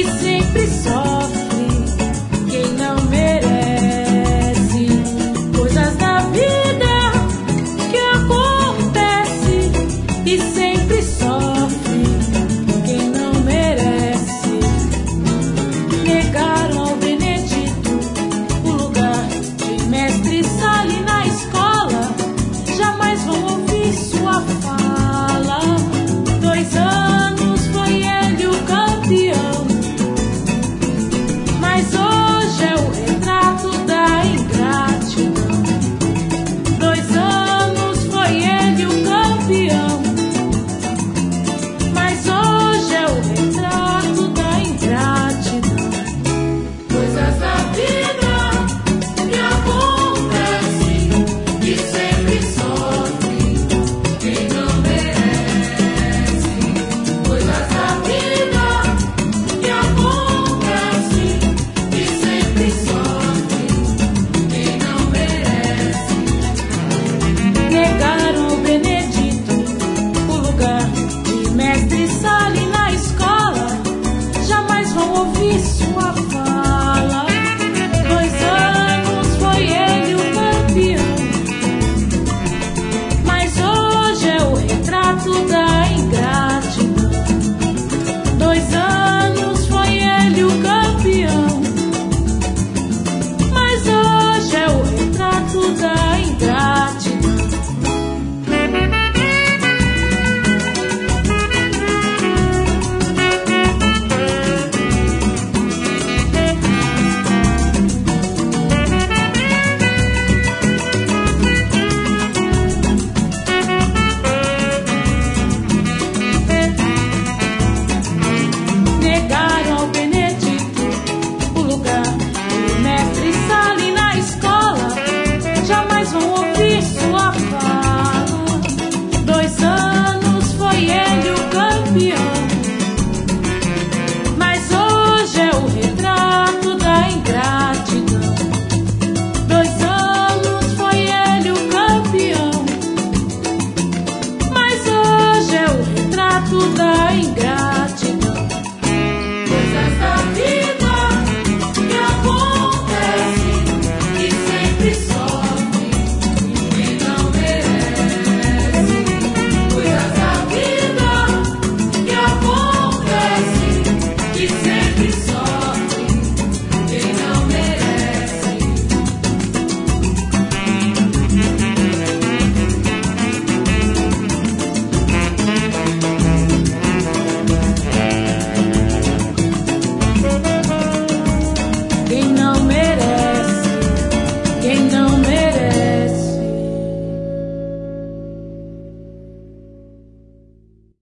sempre sofre quem não merece. Coisas da vida que acontece e sempre sofre quem não merece. Negaram ao Benedito o lugar de mestre Sali na escola, jamais vão ouvir sua fala. 2 anos foi ele o campeão, mas hoje é o retrato da ingratidão. 2 anos foi ele o campeão, mas hoje é o retrato da ingratidão. Coisas da vida que acontecem e sempre sofre quem não merece. Coisas da vida que acontecem e sempre sofre quem não merece. Negaram ao Benedito o lugar de mestre Sali na escola, jamais vão ouvir sua